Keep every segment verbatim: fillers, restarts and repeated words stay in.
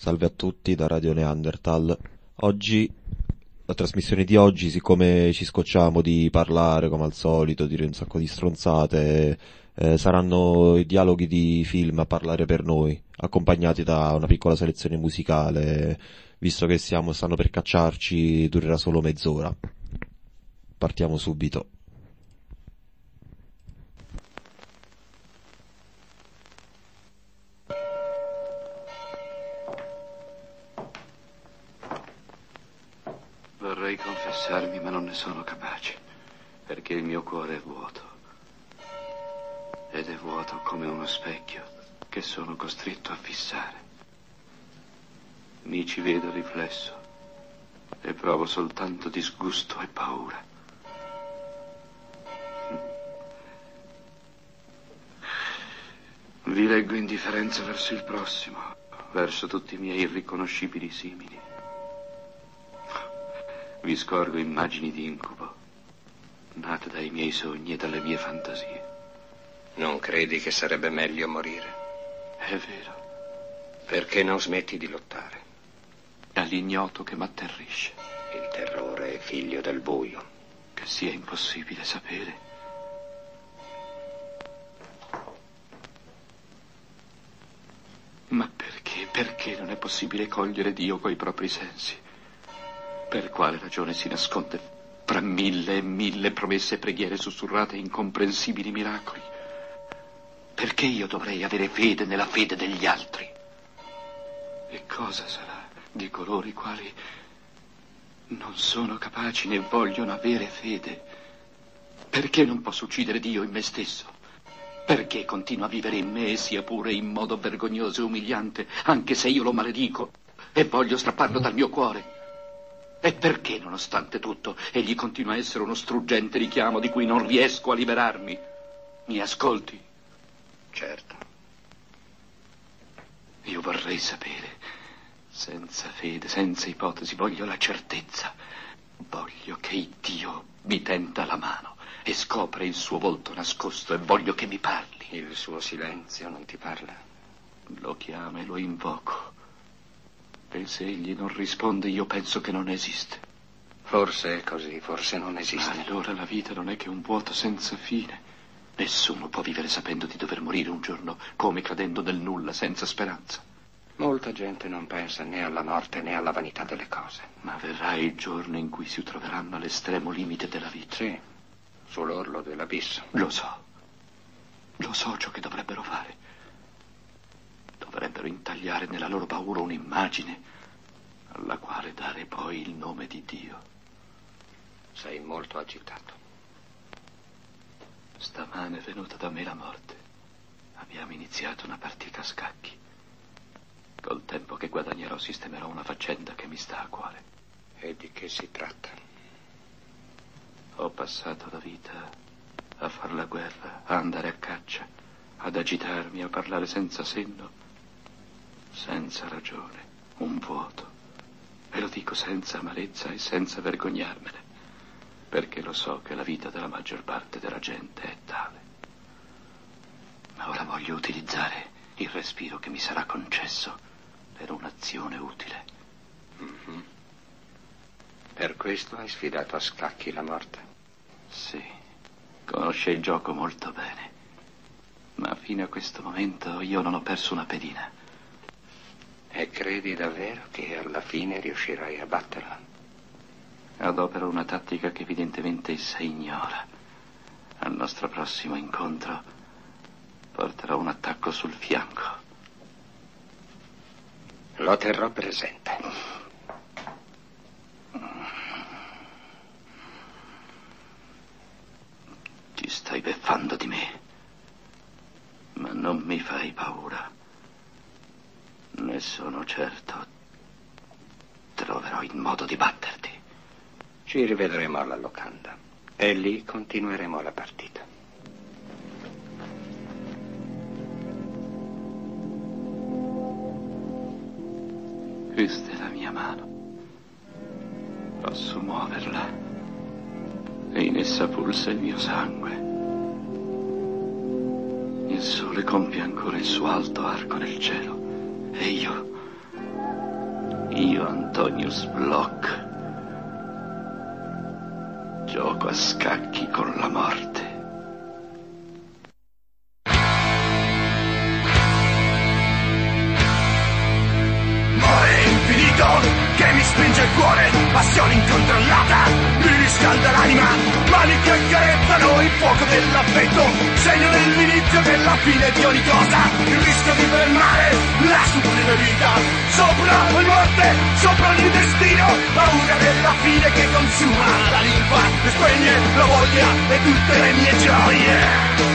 Salve a tutti da Radio Neanderthal. Oggi, la trasmissione di oggi, siccome ci scocciamo di parlare come al solito, dire un sacco di stronzate, eh, saranno i dialoghi di film a parlare per noi, accompagnati da una piccola selezione musicale, visto che siamo, stanno per cacciarci, durerà solo mezz'ora. Partiamo subito. Vorrei confessarmi, ma non ne sono capace, perché il mio cuore è vuoto. Ed è vuoto come uno specchio che sono costretto a fissare. Mi ci vedo riflesso e provo soltanto disgusto e paura. Vi leggo indifferenza verso il prossimo, verso tutti i miei irriconoscibili simili. Vi scorgo immagini di incubo, nate dai miei sogni e dalle mie fantasie. Non credi che sarebbe meglio morire? È vero. Perché non smetti di lottare? È l'ignoto che m'atterrisce. Il terrore è figlio del buio. Che sia impossibile sapere. Ma perché, perché non è possibile cogliere Dio coi propri sensi? Per quale ragione si nasconde fra mille e mille promesse e preghiere sussurrate e incomprensibili miracoli? Perché io dovrei avere fede nella fede degli altri? E cosa sarà di coloro i quali non sono capaci né vogliono avere fede? Perché non posso uccidere Dio in me stesso? Perché continuo a vivere in me, sia pure in modo vergognoso e umiliante, anche se io lo maledico e voglio strapparlo dal mio cuore? E perché, nonostante tutto, egli continua a essere uno struggente richiamo di cui non riesco a liberarmi? Mi ascolti? Certo. Io vorrei sapere, senza fede, senza ipotesi, voglio la certezza. Voglio che Dio mi tenda la mano e scopra il suo volto nascosto e voglio che mi parli. Il suo silenzio non ti parla? Lo chiamo e lo invoco. E se egli non risponde, io penso che non esiste. Forse è così, forse non esiste. Ma allora la vita non è che un vuoto senza fine. Nessuno può vivere sapendo di dover morire un giorno, come cadendo nel nulla, senza speranza. Molta gente non pensa né alla morte né alla vanità delle cose. Ma verrà il giorno in cui si troveranno all'estremo limite della vita. Sì, sull'orlo dell'abisso. Lo so. Lo so ciò che dovrebbero fare. Dovrebbero intagliare nella loro paura un'immagine alla quale dare poi il nome di Dio. Sei molto agitato. Stamane è venuta da me la morte. Abbiamo iniziato una partita a scacchi. Col tempo che guadagnerò sistemerò una faccenda che mi sta a cuore. E di che si tratta? Ho passato la vita a far la guerra, a andare a caccia, ad agitarmi, a parlare senza senno, senza ragione, un vuoto. E lo dico senza amarezza e senza vergognarmene, perché lo so che la vita della maggior parte della gente è tale. Ma ora voglio utilizzare il respiro che mi sarà concesso per un'azione utile. Mm-hmm. Per questo hai sfidato a scacchi la morte? Sì, conosce il gioco molto bene, ma fino a questo momento io non ho perso una pedina. E credi davvero che alla fine riuscirai a batterla? Adopero una tattica che evidentemente essa ignora. Al nostro prossimo incontro porterò un attacco sul fianco. Lo terrò presente. Ti stai beffando di me, ma non mi fai paura. Ne sono certo. Troverò il modo di batterti. Ci rivedremo alla locanda e lì continueremo la partita. Questa è la mia mano. Posso muoverla e in essa pulsa il mio sangue. Il sole compie ancora il suo alto arco nel cielo e io Io, Antonius Bloch, gioco a scacchi con la morte. Che mi spinge il cuore, passione incontrollata, mi riscalda l'anima, mani che accarezzano il fuoco dell'affetto, segno dell'inizio della fine di ogni cosa, il rischio di fermare la sublime vita, sopra la morte, sopra il destino, paura della fine che consuma la linfa, e spegne la voglia e tutte le mie gioie.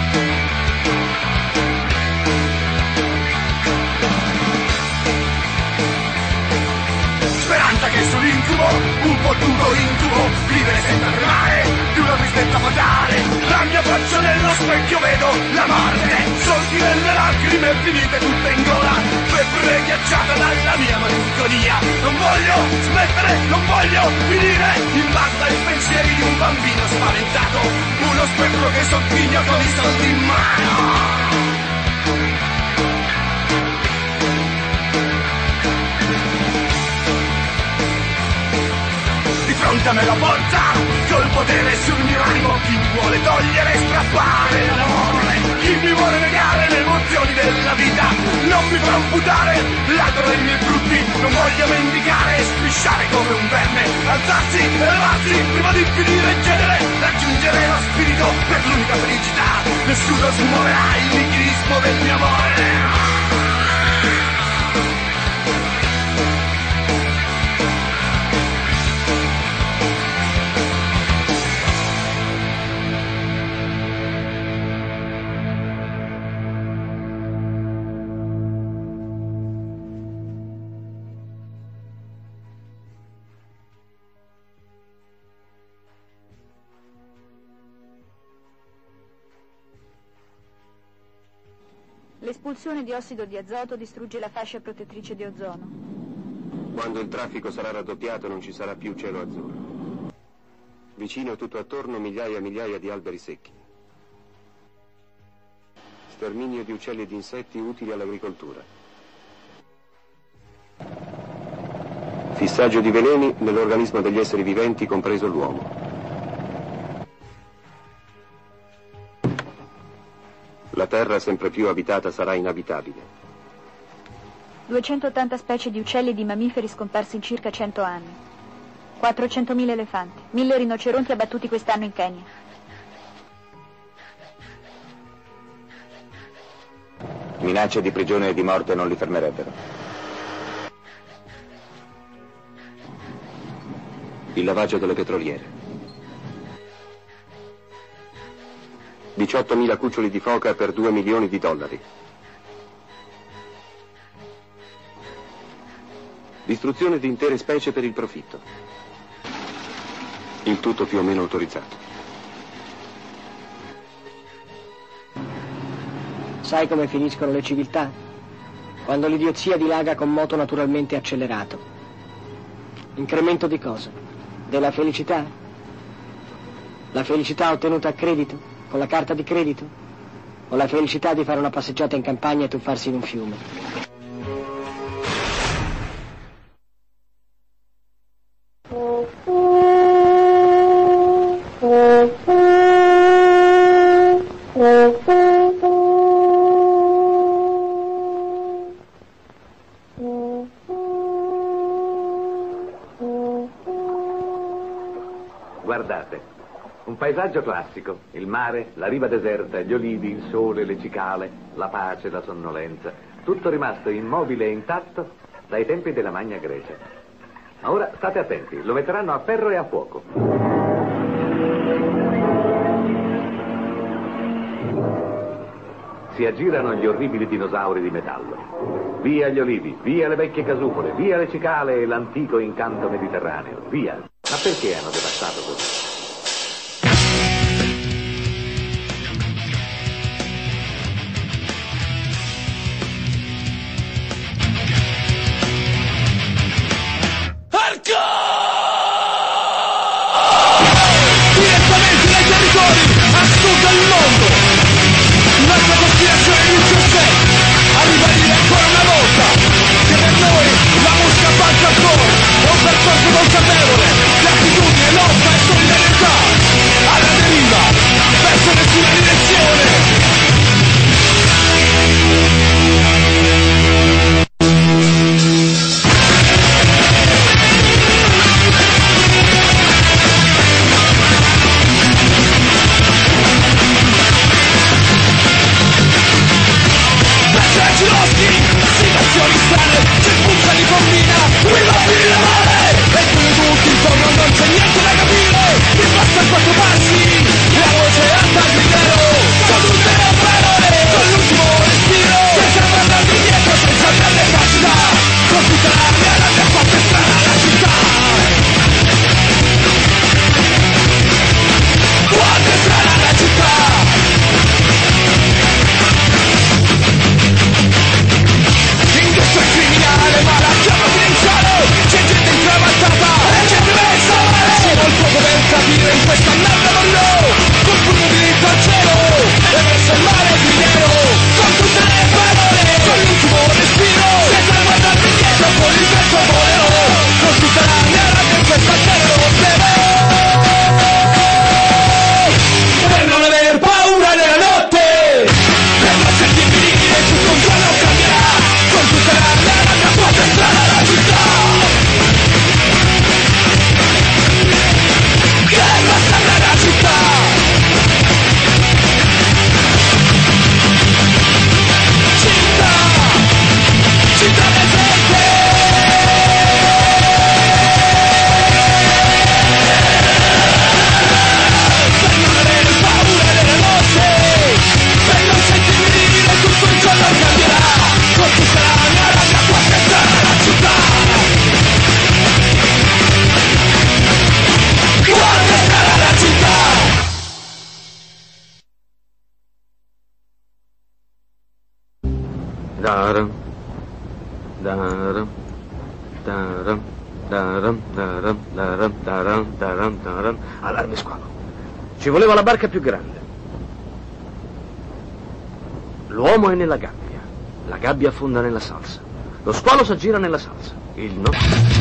Che sull'incubo, un fottuto incubo, vivere senza tremare, di una tristezza fatale. La mia faccia nello specchio vedo la morte, solchi nelle lacrime finite tutte in gola, febbre ghiacciata dalla mia malinconia. Non voglio smettere, non voglio finire, in banda ai pensieri di un bambino spaventato, uno spettro che sottiglia con i soldi in mano. Fronte a me la forza, col potere sul mio animo, chi mi vuole togliere e strappare l'amore, chi mi vuole negare le emozioni della vita, non mi farò amputare l'altro dei miei frutti, non voglio mendicare e strisciare come un verme, alzarsi, elevarsi, prima di finire il genere, raggiungere lo spirito per l'unica felicità, nessuno smuoverà il nichilismo del mio amore. L'espulsione di ossido di azoto distrugge la fascia protettrice di ozono. Quando il traffico sarà raddoppiato non ci sarà più cielo azzurro. Vicino e tutto attorno migliaia e migliaia di alberi secchi. Sterminio di uccelli e di insetti utili all'agricoltura. Fissaggio di veleni nell'organismo degli esseri viventi, compreso l'uomo. La terra, sempre più abitata, sarà inabitabile. duecentottanta specie di uccelli e di mammiferi scomparsi in circa cento anni. quattrocentomila elefanti, mille rinoceronti abbattuti quest'anno in Kenya. Minacce di prigione e di morte non li fermerebbero. Il lavaggio delle petroliere. diciottomila cuccioli di foca per due milioni di dollari. Distruzione di intere specie per il profitto. Il tutto più o meno autorizzato. Sai come finiscono le civiltà? Quando l'idiozia dilaga con moto naturalmente accelerato. Incremento di cosa? Della felicità? La felicità ottenuta a credito? Con la carta di credito? O la felicità di fare una passeggiata in campagna e tuffarsi in un fiume? Guardate. Un paesaggio classico, il mare, la riva deserta, gli olivi, il sole, le cicale, la pace, la sonnolenza, tutto rimasto immobile e intatto dai tempi della Magna Grecia. Ma ora state attenti, lo metteranno a ferro e a fuoco. Si aggirano gli orribili dinosauri di metallo. Via gli olivi, via le vecchie casupole, via le cicale e l'antico incanto mediterraneo, via. Ma perché hanno devastato così? Arriva lì ancora una volta, che per noi la mosca Daram, daram, daram, daram, daram, daram, daram, daram, daram. Allarme squalo. Ci voleva la barca più grande. L'uomo è nella gabbia. La gabbia affonda nella salsa. Lo squalo s'aggira nella salsa. Il no.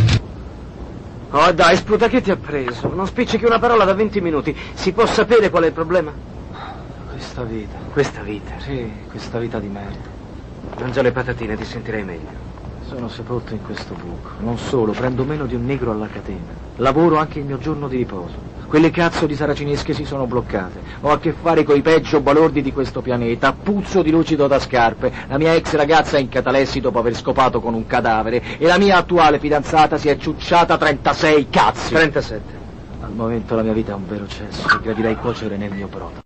Oh dai, sputa, che ti ha preso? Non spiccichi una parola da venti minuti. Si può sapere qual è il problema? Questa vita. Questa vita? Sì, questa vita di merda. Mangia le patatine, ti sentirai meglio. Sono sepolto in questo buco. Non solo, prendo meno di un negro alla catena. Lavoro anche il mio giorno di riposo. Quelle cazzo di saracinesche si sono bloccate. Ho a che fare coi peggio balordi di questo pianeta. Puzzo di lucido da scarpe. La mia ex ragazza è in catalessi dopo aver scopato con un cadavere. E la mia attuale fidanzata si è ciucciata trentasei cazzi. trentasette. Al momento la mia vita è un vero cesso che gradirei cuocere nel mio brodo.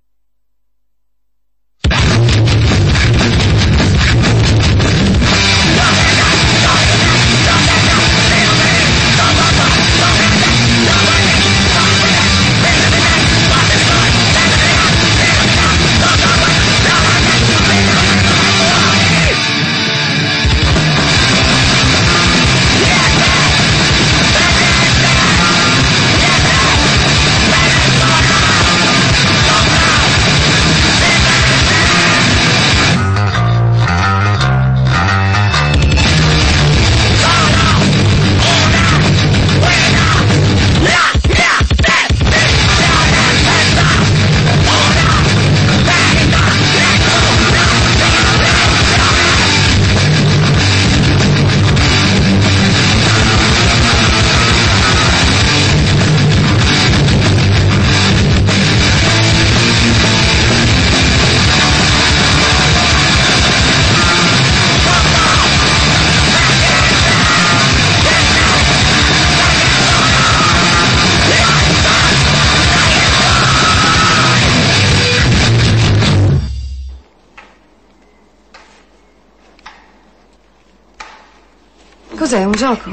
Cos'è, un gioco?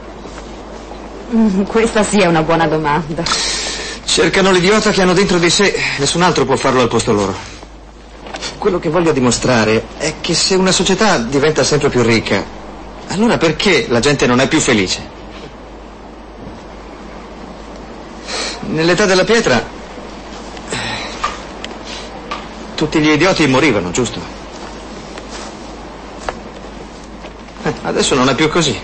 Mm, questa sì è una buona domanda. Cercano l'idiota che hanno dentro di sé, nessun altro può farlo al posto loro. Quello che voglio dimostrare è che se una società diventa sempre più ricca, allora perché la gente non è più felice? Nell'età della pietra tutti gli idioti morivano, giusto? Eh, adesso non è più così.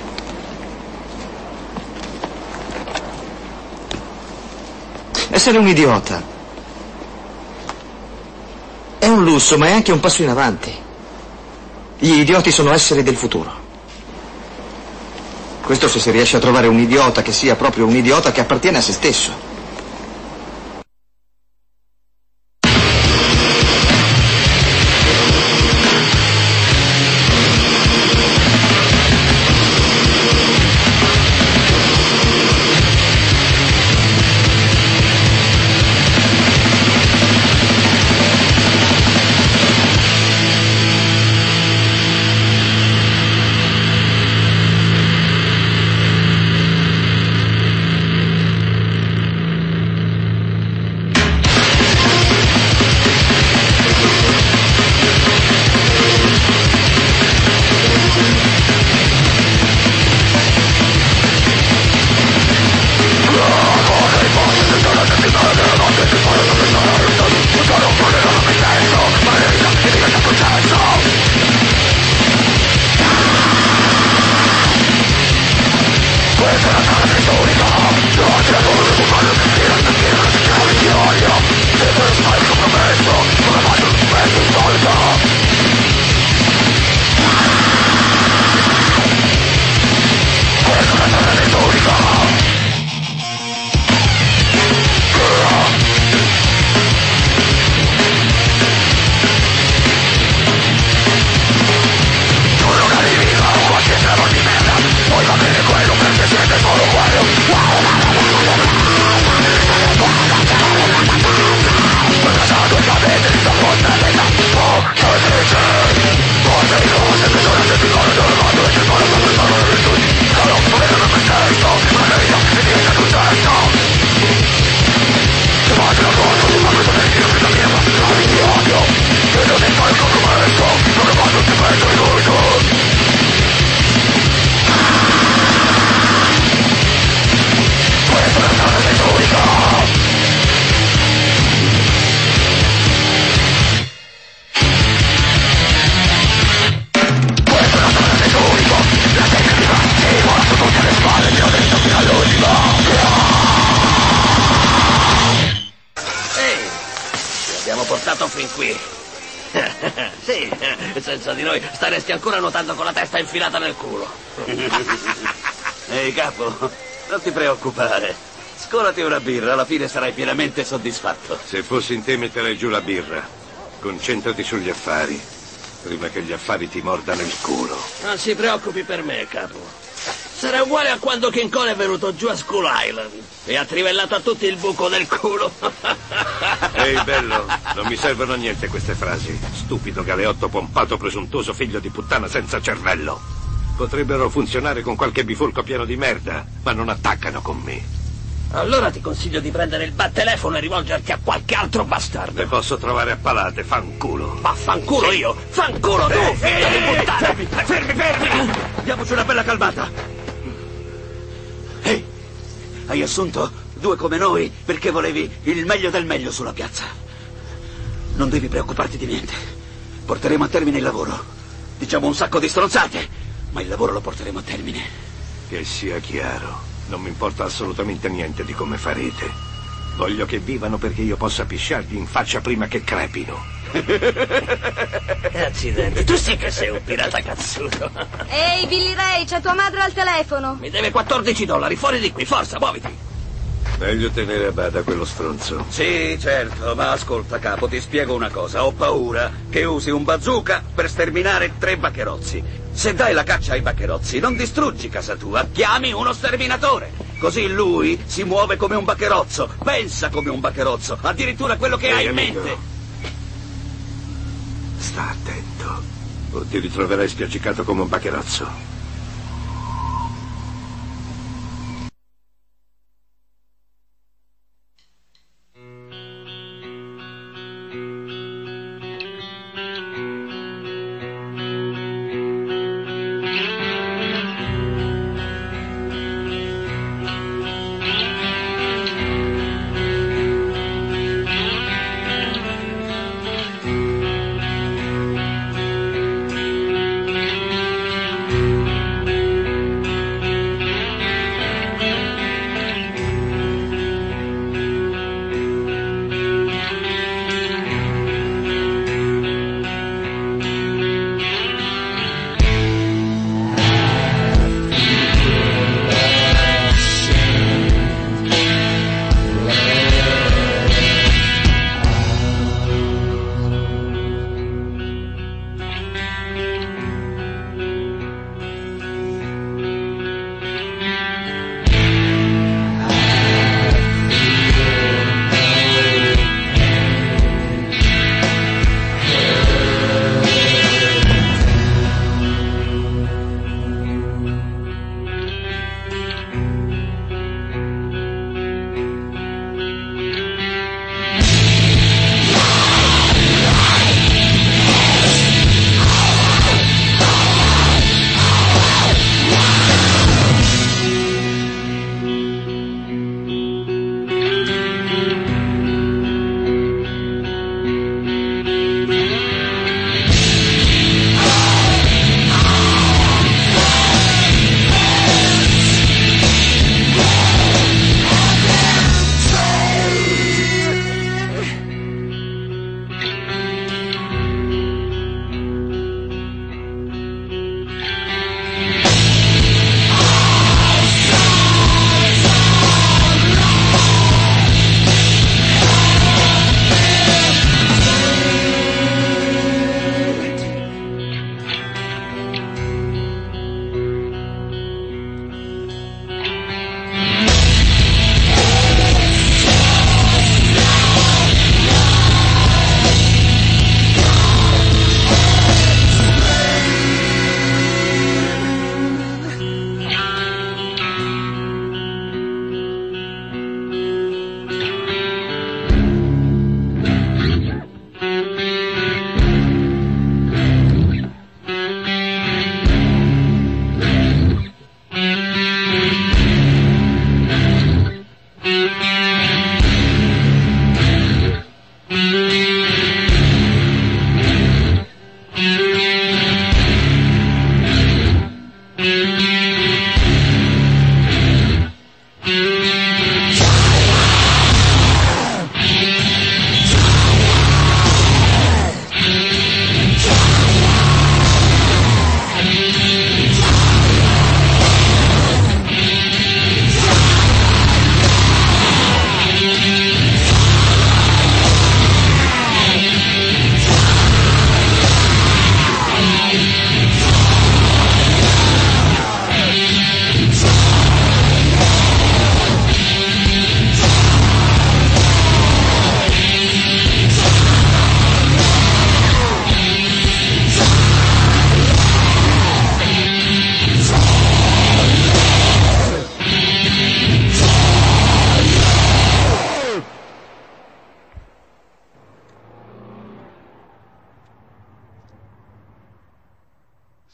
Essere un idiota è un lusso, ma è anche un passo in avanti. Gli idioti sono esseri del futuro. Questo se si riesce a trovare un idiota che sia proprio un idiota che appartiene a se stesso. senza di noi staresti ancora nuotando con la testa infilata nel culo. Ehi, capo, non ti preoccupare. Scolati una birra, alla fine sarai pienamente soddisfatto. Se fossi in te metterei giù la birra. Concentrati sugli affari, prima che gli affari ti mordano il culo. Non si preoccupi per me, capo. Sarà uguale a quando King Kong è venuto giù a Skull Island e ha trivellato a tutti il buco del culo. Ehi, bello, non mi servono a niente queste frasi. Stupido galeotto pompato presuntuoso figlio di puttana senza cervello. Potrebbero funzionare con qualche bifolco pieno di merda, ma non attaccano con me. Allora ti consiglio di prendere il battelefono e rivolgerti a qualche altro bastardo. Le posso trovare a palate, fanculo. Ma fanculo io, fanculo tu, Ehi, figlio ehi, di puttana. Fermi, fermi, fermi! Diamoci una bella calmata. Ehi, hai assunto due come noi perché volevi il meglio del meglio sulla piazza. Non devi preoccuparti di niente. Porteremo a termine il lavoro. Diciamo un sacco di stronzate, ma il lavoro lo porteremo a termine. Che sia chiaro, non mi importa assolutamente niente di come farete. Voglio che vivano perché io possa pisciargli in faccia prima che crepino. Accidenti, tu sì che sei un pirata cazzuto. Ehi, Billy Ray, c'è tua madre al telefono. Mi deve quattordici dollari, fuori di qui, forza, muoviti. Meglio tenere a bada quello stronzo. Sì, certo, ma ascolta, capo, ti spiego una cosa. Ho paura che usi un bazooka per sterminare tre baccherozzi. Se dai la caccia ai baccherozzi, non distruggi casa tua, chiami uno sterminatore. Così lui si muove come un baccherozzo, pensa come un baccherozzo, addirittura quello che Ehi, hai in amico, mente. sta attento, o ti ritroverai spiaggicato come un baccherozzo.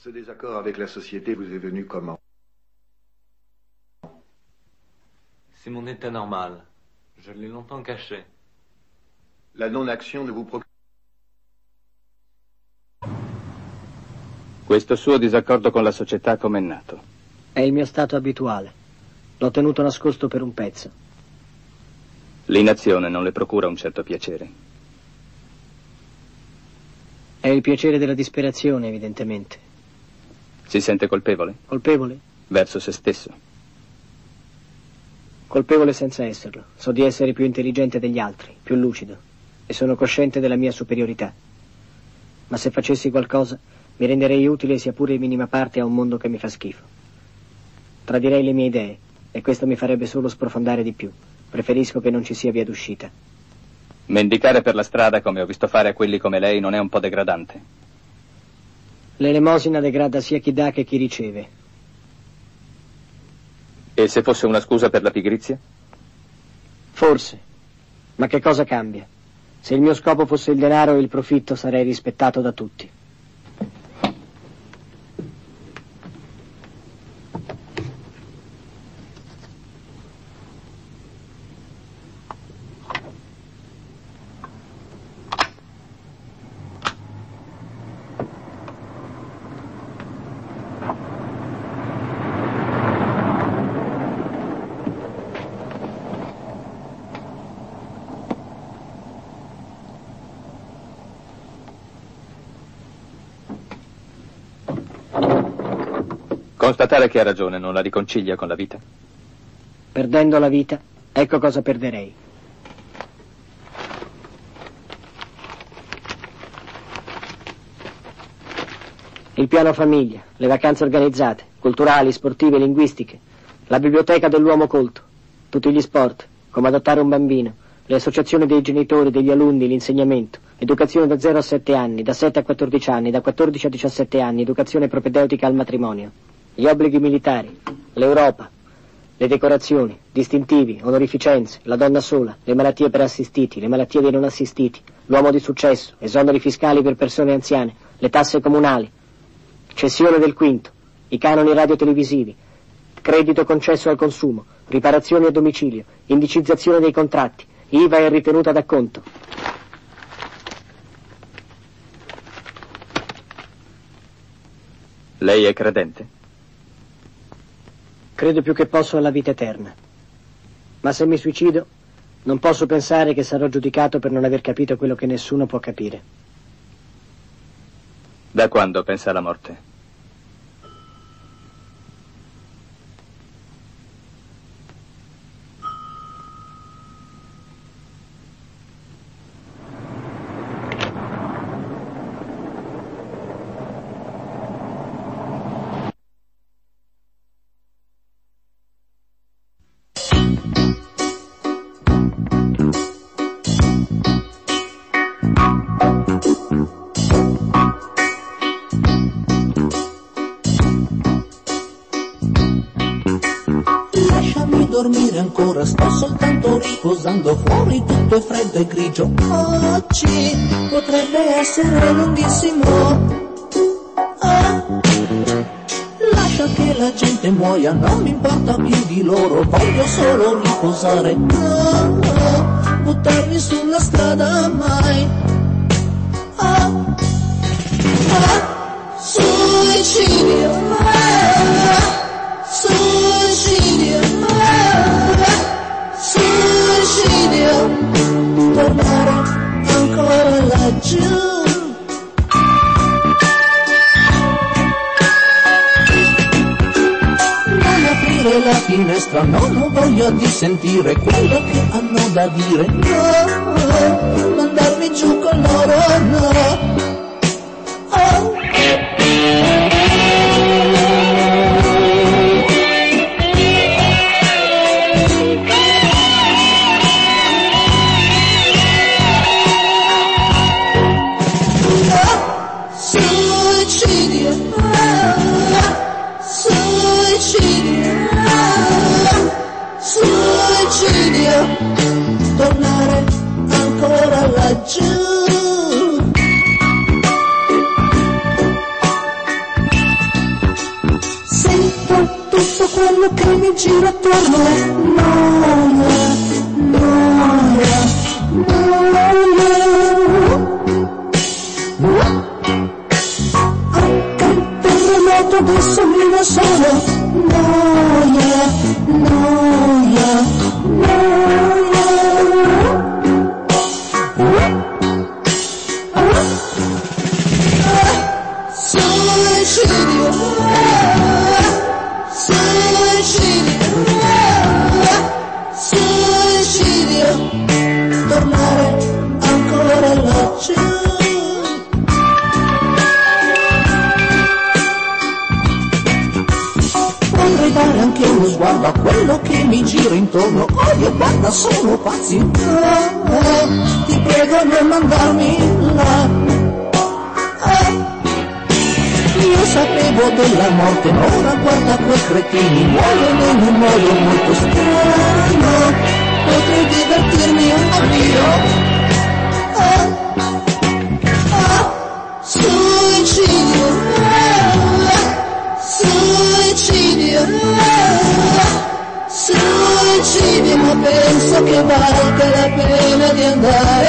Ce désaccord avec la société vous est venu comment? C'est mon état normal. Je l'ai longtemps caché. La non-action ne vous procure... Questo suo disaccordo con la società com'è nato? È il mio stato abituale. L'ho tenuto nascosto per un pezzo. L'inazione non le procura un certo piacere? È il piacere della disperazione, evidentemente. Si sente colpevole? Colpevole? Verso se stesso? Colpevole senza esserlo. So di essere più intelligente degli altri, più lucido, e sono cosciente della mia superiorità. Ma se facessi qualcosa, mi renderei utile sia pure in minima parte a un mondo che mi fa schifo. Tradirei le mie idee, e questo mi farebbe solo sprofondare di più. Preferisco che non ci sia via d'uscita. Mendicare per la strada, come ho visto fare a quelli come lei, non è un po' degradante? L'elemosina degrada sia chi dà che chi riceve. E se fosse una scusa per la pigrizia? Forse. Ma che cosa cambia? Se il mio scopo fosse il denaro e il profitto, sarei rispettato da tutti. Constatare che ha ragione non la riconcilia con la vita? Perdendo la vita, ecco cosa perderei. Il piano famiglia, le vacanze organizzate, culturali, sportive, linguistiche, la biblioteca dell'uomo colto, tutti gli sport, come adottare un bambino, le associazioni dei genitori, degli alunni, l'insegnamento, educazione da zero a sette anni, da sette a quattordici anni, da quattordici a diciassette anni, educazione propedeutica al matrimonio, gli obblighi militari, l'Europa, le decorazioni, distintivi, onorificenze, la donna sola, le malattie per assistiti, le malattie dei non assistiti, l'uomo di successo, esoneri fiscali per persone anziane, le tasse comunali, cessione del quinto, i canoni radiotelevisivi, credito concesso al consumo, riparazioni a domicilio, indicizzazione dei contratti, I V A e ritenuta d'acconto. Lei è credente? Credo più che posso alla vita eterna. Ma se mi suicido, non posso pensare che sarò giudicato per non aver capito quello che nessuno può capire. Da quando pensa alla morte? Dormire ancora, sto soltanto riposando, fuori tutto è freddo e grigio. Oggi potrebbe essere lunghissimo. Oh, lascia che la gente muoia, non mi importa più di loro, voglio solo riposare. No, oh, buttarmi sulla strada mai. Oh, oh, suicidio, oh, suicidio. Suicidio, tornare ancora laggiù. Non aprire la finestra, no, non voglio di sentire quello che hanno da dire. No, mandarmi giù con loro, no. Oh. Tornare ancora laggiù. quello che mi gira attorno è noia, noia, noia. Anche il terremoto adesso mi va solo, noia, noia, noia. Suicidio, suicidio, suicidio, tornare ancora laggiù. Vorrei dare anche uno sguardo a quello che mi gira intorno. Odio, guarda, sono pazzi. Oh, ti prego non mandarmi là. Io sapevo della morte, ma ora guarda quei cretini, muoiono in un modo molto strano. Potrei divertirmi un pochino. Ah, ah, suicidio, ah, suicidio, ah, suicidio, ma penso che valga la pena di andare.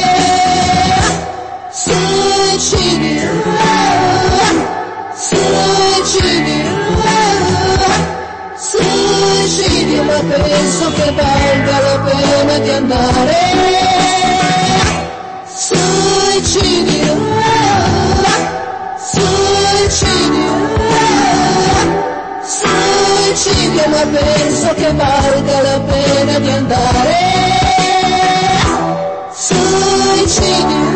Suicidio, suicidio, suicidio, ma penso che valga la pena di andare. Suicidio, suicidio, suicidio, ma penso che valga la pena di andare. Suicidio.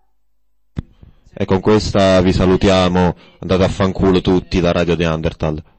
E con questa vi salutiamo, andate a fanculo tutti da Radio Neanderthal.